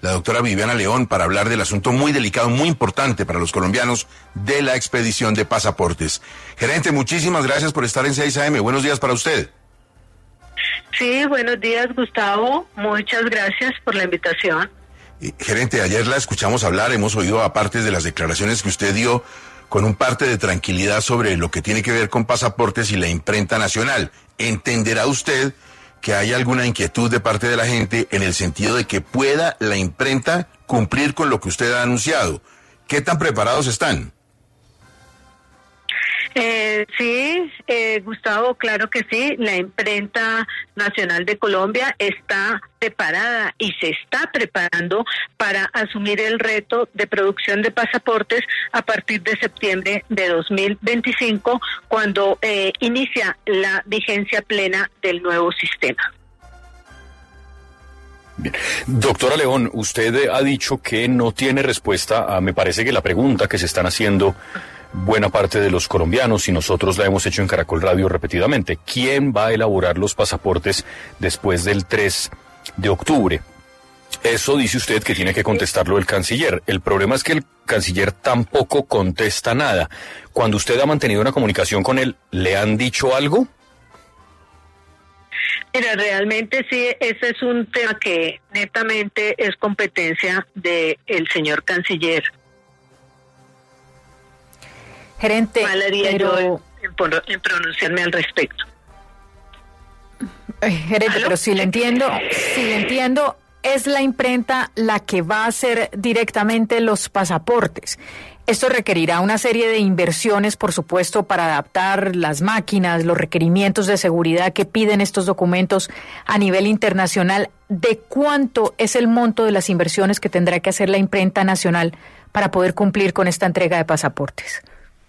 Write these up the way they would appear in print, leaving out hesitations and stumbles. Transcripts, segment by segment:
la doctora Viviana León, para hablar del asunto muy delicado, muy importante para los colombianos de la expedición de pasaportes. Gerente, muchísimas gracias por estar en 6 AM. Buenos días para usted. Sí, buenos días, Gustavo. Muchas gracias por la invitación. Gerente, ayer la escuchamos hablar, hemos oído aparte de las declaraciones que usted dio con un parte de tranquilidad sobre lo que tiene que ver con pasaportes y la imprenta nacional. ¿Entenderá usted que hay alguna inquietud de parte de la gente en el sentido de que pueda la imprenta cumplir con lo que usted ha anunciado? ¿Qué tan preparados están? Sí, Gustavo, claro que sí. La Imprenta Nacional de Colombia está preparada y se está preparando para asumir el reto de producción de pasaportes a partir de septiembre de 2025, cuando inicia la vigencia plena del nuevo sistema. Bien. Doctora León, usted ha dicho que no tiene respuesta a, me parece que la pregunta que se están haciendo buena parte de los colombianos, y nosotros la hemos hecho en Caracol Radio repetidamente. ¿Quién va a elaborar los pasaportes después del 3 de octubre? Eso dice usted que tiene que contestarlo el canciller. El problema es que el canciller tampoco contesta nada. Cuando usted ha mantenido una comunicación con él, ¿le han dicho algo? Mira, realmente sí, ese es un tema que netamente es competencia del señor canciller. Gerente, mal haría yo en pronunciarme al respecto. Gerente, ¿aló? Pero si le entiendo, es la imprenta la que va a hacer directamente los pasaportes. Esto requerirá una serie de inversiones, por supuesto, para adaptar las máquinas, los requerimientos de seguridad que piden estos documentos a nivel internacional. ¿De cuánto es el monto de las inversiones que tendrá que hacer la imprenta nacional para poder cumplir con esta entrega de pasaportes?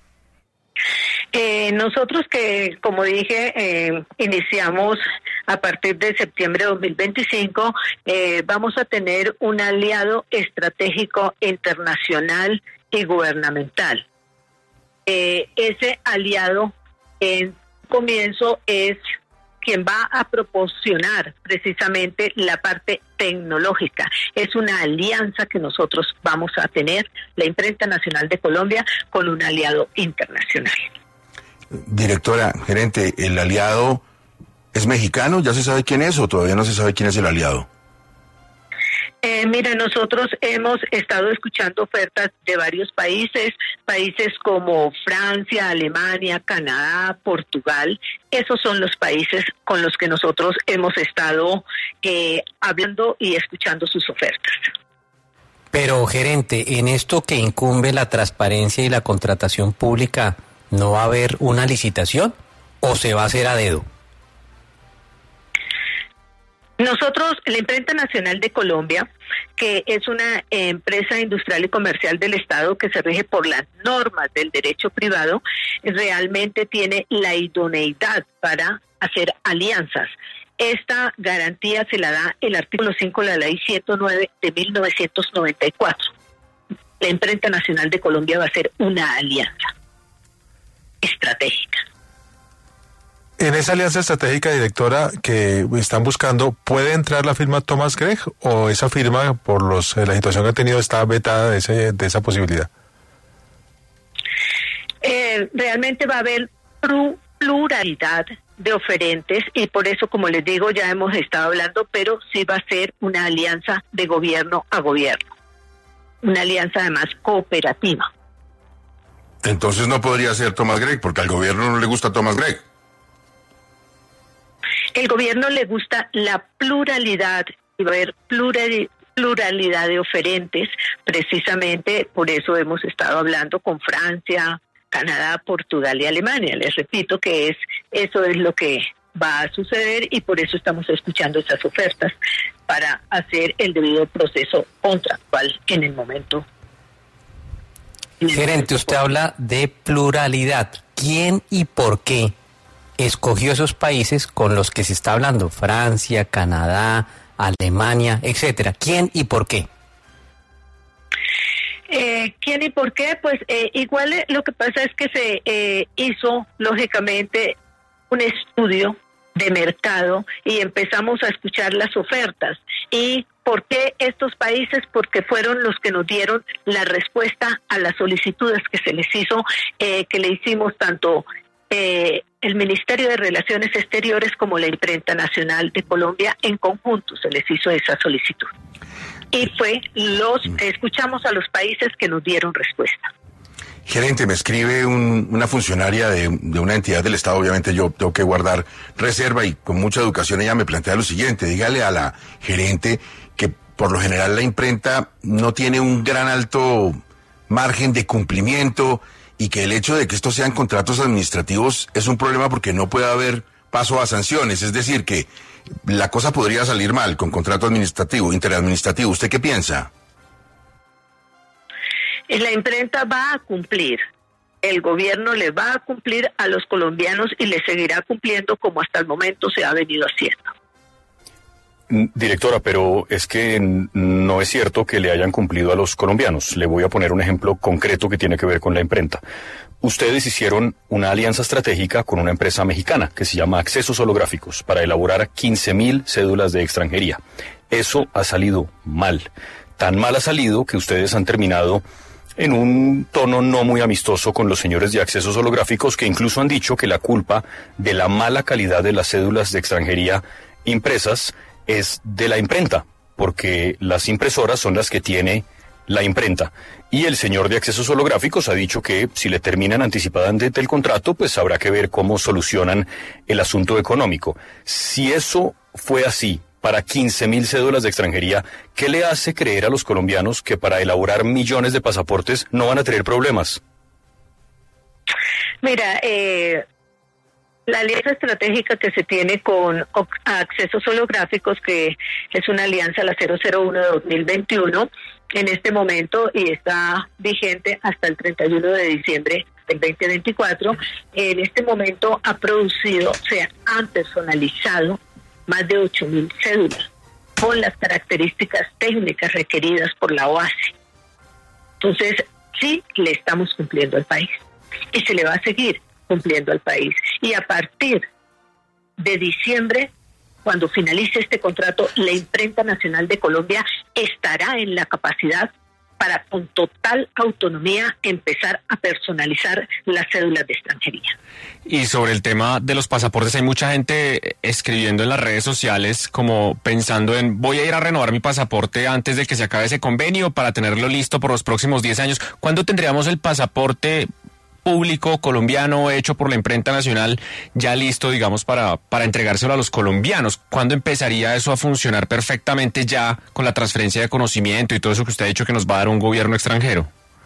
Nosotros que, como dije, iniciamos a partir de septiembre de 2025, vamos a tener un aliado estratégico internacional y gubernamental. Ese aliado en comienzo es quien va a proporcionar precisamente la parte tecnológica. Es una alianza que nosotros vamos a tener, la Imprenta Nacional de Colombia, con un aliado internacional. Directora, gerente, ¿el aliado es mexicano? ¿Ya se sabe quién es o todavía no se sabe quién es el aliado? Mira, nosotros hemos estado escuchando ofertas de varios países como Francia, Alemania, Canadá, Portugal. Esos son los países con los que nosotros hemos estado hablando y escuchando sus ofertas. Pero, gerente, en esto que incumbe la transparencia y la contratación pública, ¿no va a haber una licitación o se va a hacer a dedo? Nosotros, la Imprenta Nacional de Colombia, que es una empresa industrial y comercial del Estado que se rige por las normas del derecho privado, realmente tiene la idoneidad para hacer alianzas. Esta garantía se la da el artículo 5 de la Ley 109 de 1994. La Imprenta Nacional de Colombia va a ser una alianza estratégica. En esa alianza estratégica, directora, que están buscando, ¿puede entrar la firma Thomas Gregg o esa firma, por la situación que ha tenido, está vetada de esa posibilidad? Realmente va a haber pluralidad de oferentes y por eso, como les digo, ya hemos estado hablando, pero sí va a ser una alianza de gobierno a gobierno, una alianza además cooperativa. Entonces no podría ser Thomas Gregg, porque al gobierno no le gusta Thomas Gregg. El gobierno le gusta la pluralidad y va a haber pluralidad de oferentes. Precisamente por eso hemos estado hablando con Francia, Canadá, Portugal y Alemania. Les repito que eso es lo que va a suceder y por eso estamos escuchando esas ofertas para hacer el debido proceso contractual en el momento. Gerente, usted habla de pluralidad. ¿Quién y por qué escogió esos países con los que se está hablando? Francia, Canadá, Alemania, etcétera. ¿Quién y por qué? ¿Quién y por qué? Pues igual lo que pasa es que se hizo, lógicamente, un estudio de mercado y empezamos a escuchar las ofertas. Y ¿Por qué estos países? Porque fueron los que nos dieron la respuesta a las solicitudes que se les hizo, que le hicimos tanto el Ministerio de Relaciones Exteriores como la Imprenta Nacional de Colombia. En conjunto se les hizo esa solicitud. Y escuchamos a los países que nos dieron respuesta. Gerente, me escribe una funcionaria de una entidad del Estado, obviamente yo tengo que guardar reserva y con mucha educación ella me plantea lo siguiente: dígale a la gerente que por lo general la imprenta no tiene un gran alto margen de cumplimiento y que el hecho de que estos sean contratos administrativos es un problema porque no puede haber paso a sanciones, es decir, que la cosa podría salir mal con contrato administrativo, interadministrativo. ¿Usted qué piensa? La imprenta va a cumplir, el gobierno le va a cumplir a los colombianos y le seguirá cumpliendo como hasta el momento se ha venido haciendo. Directora, pero es que no es cierto que le hayan cumplido a los colombianos. Le voy a poner un ejemplo concreto que tiene que ver con la imprenta. Ustedes hicieron una alianza estratégica con una empresa mexicana que se llama Accesos Holográficos para elaborar 15.000 cédulas de extranjería. Eso ha salido mal. Tan mal ha salido que ustedes han terminado en un tono no muy amistoso con los señores de Accesos Holográficos, que incluso han dicho que la culpa de la mala calidad de las cédulas de extranjería impresas es de la imprenta, porque las impresoras son las que tiene la imprenta. Y el señor de Accesos Holográficos ha dicho que si le terminan anticipadamente el contrato, pues habrá que ver cómo solucionan el asunto económico. Si eso fue así para 15.000 cédulas de extranjería, ¿qué le hace creer a los colombianos que para elaborar millones de pasaportes no van a tener problemas? Mira, la alianza estratégica que se tiene con Accesos Holográficos, que es una alianza, la 001 de 2021, en este momento, y está vigente hasta el 31 de diciembre del 2024, en este momento ha producido, o sea, han personalizado más de 8.000 cédulas con las características técnicas requeridas por la OASI. Entonces, sí le estamos cumpliendo al país y se le va a seguir cumpliendo al país. Y a partir de diciembre, cuando finalice este contrato, la Imprenta Nacional de Colombia estará en la capacidad para, con total autonomía, empezar a personalizar las cédulas de extranjería. Y sobre el tema de los pasaportes, hay mucha gente escribiendo en las redes sociales como pensando en: voy a ir a renovar mi pasaporte antes de que se acabe ese convenio para tenerlo listo por los próximos 10 años. ¿Cuándo tendríamos el pasaporte público colombiano hecho por la Imprenta Nacional ya listo, digamos, para entregárselo a los colombianos? ¿Cuándo empezaría eso a funcionar perfectamente ya con la transferencia de conocimiento y todo eso que usted ha dicho que nos va a dar un gobierno extranjero?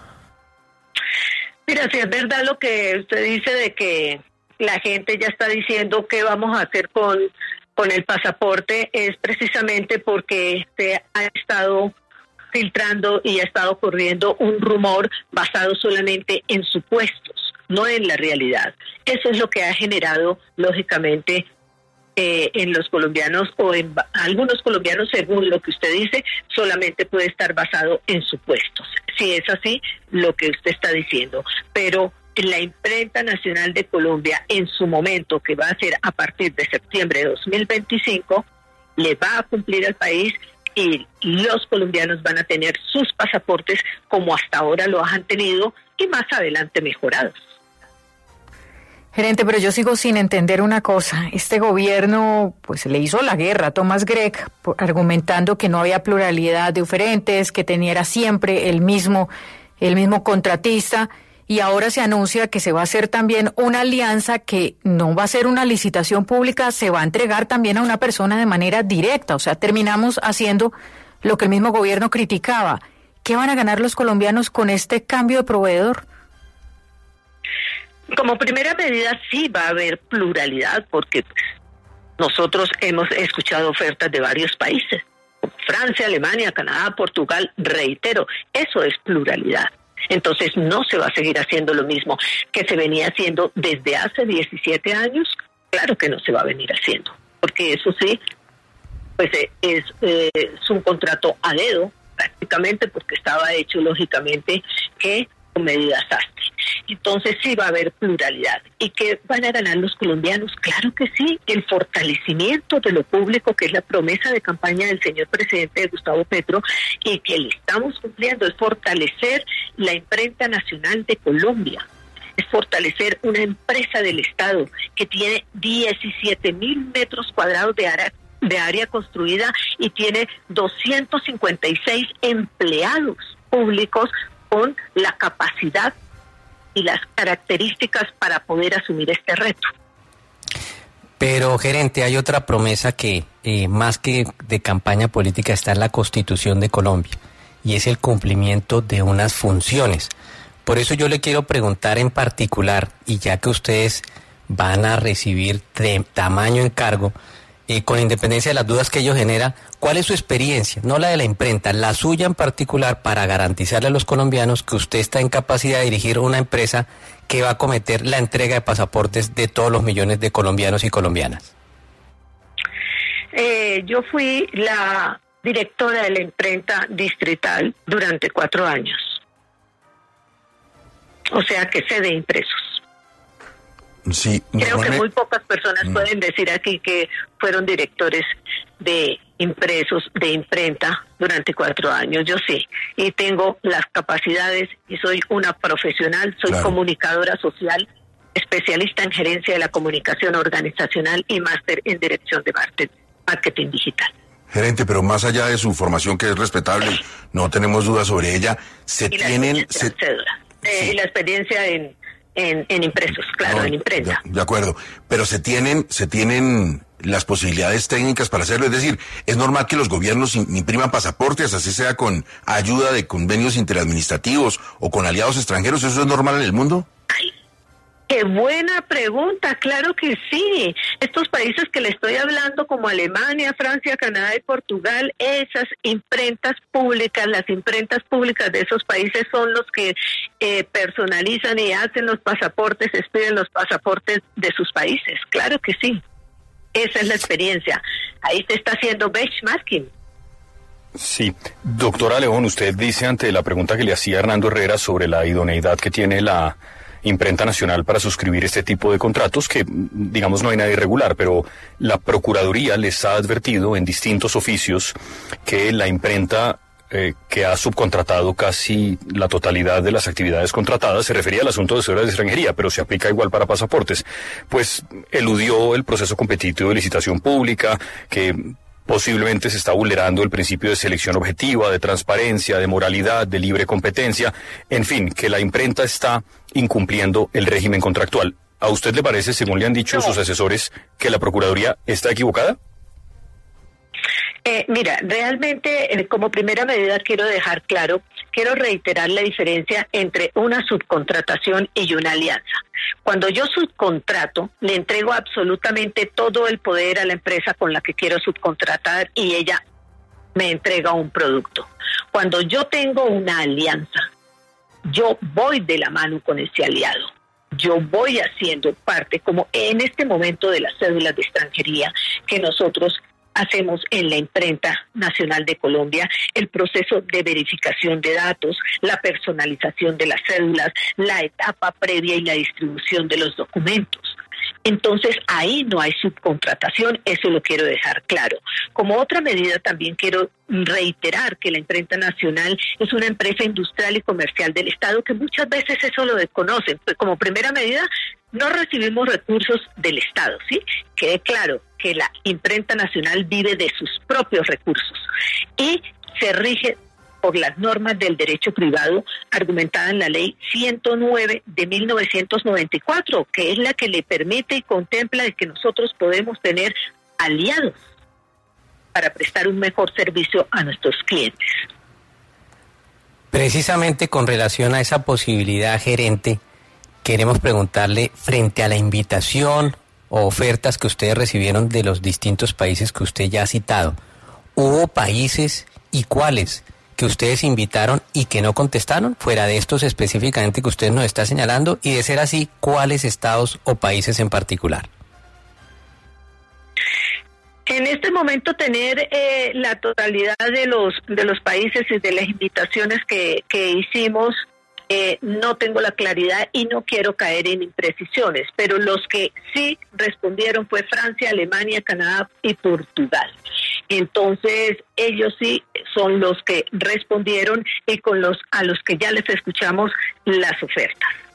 Mira, si es verdad lo que usted dice de que la gente ya está diciendo qué vamos a hacer con el pasaporte, es precisamente porque se ha estado filtrando y ha estado corriendo un rumor basado solamente en supuestos, no en la realidad. Eso es lo que ha generado, lógicamente, en los colombianos o en algunos colombianos, según lo que usted dice, solamente puede estar basado en supuestos. Si es así, lo que usted está diciendo. Pero la Imprenta Nacional de Colombia, en su momento, que va a ser a partir de septiembre de 2025, le va a cumplir al país y los colombianos van a tener sus pasaportes como hasta ahora lo han tenido y más adelante mejorados. Gerente, pero yo sigo sin entender una cosa. Este gobierno pues le hizo la guerra a Thomas Gregg argumentando que no había pluralidad de oferentes, que tenía siempre el mismo contratista, y ahora se anuncia que se va a hacer también una alianza que no va a ser una licitación pública, se va a entregar también a una persona de manera directa. O sea, terminamos haciendo lo que el mismo gobierno criticaba. ¿Qué van a ganar los colombianos con este cambio de proveedor? Como primera medida sí va a haber pluralidad, porque nosotros hemos escuchado ofertas de varios países, Francia, Alemania, Canadá, Portugal. Reitero, eso es pluralidad. Entonces no se va a seguir haciendo lo mismo que se venía haciendo desde hace 17 años. Claro que no se va a venir haciendo, porque eso sí, pues es un contrato a dedo prácticamente, porque estaba hecho lógicamente que con medidas sastre. entonces sí va a haber pluralidad. ¿Y qué van a ganar los colombianos? Claro que sí, el fortalecimiento de lo público, que es la promesa de campaña del señor presidente Gustavo Petro, y que le estamos cumpliendo, es fortalecer la imprenta nacional de Colombia. Es fortalecer una empresa del Estado que tiene 17,000 metros cuadrados de área construida y tiene 256 empleados públicos con la capacidad y las características para poder asumir este reto. Pero, gerente, hay otra promesa que más que de campaña política está en la Constitución de Colombia, y es el cumplimiento de unas funciones. Por eso yo le quiero preguntar en particular, y ya que ustedes van a recibir tamaño encargo, con independencia de las dudas que ello genera, ¿cuál es su experiencia, no la de la imprenta, la suya en particular, para garantizarle a los colombianos que usted está en capacidad de dirigir una empresa que va a acometer la entrega de pasaportes de todos los millones de colombianos y colombinas? Yo fui la directora de la imprenta distrital durante 4 años. O sea que sé de impresos. Sí, creo que muy pocas personas pueden decir aquí que fueron directores de impresos, de imprenta durante 4 años. Yo sí, y tengo las capacidades y soy una profesional, soy comunicadora social, especialista en gerencia de la comunicación organizacional y máster en dirección de marketing digital. Gerente, pero más allá de su formación, que es respetable, no tenemos dudas sobre ella, y la experiencia en impresos, claro, en imprenta. De acuerdo, pero se tienen las posibilidades técnicas para hacerlo, es decir, es normal que los gobiernos impriman pasaportes, así sea con ayuda de convenios interadministrativos o con aliados extranjeros, ¿eso es normal en el mundo? Ay, qué buena pregunta, claro que sí. Estos países que le estoy hablando, como Alemania, Francia, Canadá y Portugal, esas imprentas públicas, las imprentas públicas de esos países son los que personalizan y hacen los pasaportes, expiden los pasaportes de sus países, claro que sí. Esa es la experiencia. Ahí se está haciendo benchmarking. Sí. Doctora León, usted dice ante la pregunta que le hacía Hernando Herrera sobre la idoneidad que tiene la Imprenta Nacional para suscribir este tipo de contratos, que digamos no hay nada irregular, pero la Procuraduría les ha advertido en distintos oficios que la imprenta que ha subcontratado casi la totalidad de las actividades contratadas, se refería al asunto de seguridad de extranjería, pero se aplica igual para pasaportes, pues eludió el proceso competitivo de licitación pública, que posiblemente se está vulnerando el principio de selección objetiva, de transparencia, de moralidad, de libre competencia, en fin, que la imprenta está incumpliendo el régimen contractual. ¿A usted le parece, según le han dicho sus asesores, que la Procuraduría está equivocada? Mira, realmente como primera medida quiero reiterar la diferencia entre una subcontratación y una alianza. Cuando yo subcontrato, le entrego absolutamente todo el poder a la empresa con la que quiero subcontratar y ella me entrega un producto. Cuando yo tengo una alianza, yo voy de la mano con ese aliado. Yo voy haciendo parte, como en este momento de las cédulas de extranjería, que nosotros hacemos en la Imprenta Nacional de Colombia, el proceso de verificación de datos, la personalización de las cédulas, la etapa previa y la distribución de los documentos. Entonces, ahí no hay subcontratación, eso lo quiero dejar claro. Como otra medida, también quiero reiterar que la Imprenta Nacional es una empresa industrial y comercial del Estado, que muchas veces eso lo desconocen. Pues como primera medida, no recibimos recursos del Estado, ¿sí? Quede claro que la Imprenta Nacional vive de sus propios recursos y se rige por las normas del derecho privado argumentada en la ley 109 de 1994, que es la que le permite y contempla de que nosotros podemos tener aliados para prestar un mejor servicio a nuestros clientes. Precisamente con relación a esa posibilidad, gerente, queremos preguntarle, frente a la invitación o ofertas que ustedes recibieron de los distintos países que usted ya ha citado, ¿hubo países y cuáles que ustedes invitaron y que no contestaron, fuera de estos específicamente que usted nos está señalando? Y de ser así, ¿cuáles estados o países en particular? En este momento tener la totalidad de los países y de las invitaciones que hicimos no tengo la claridad y no quiero caer en imprecisiones, pero los que sí respondieron fue Francia, Alemania, Canadá y Portugal. Entonces, ellos sí son los que respondieron y a los que ya les escuchamos las ofertas.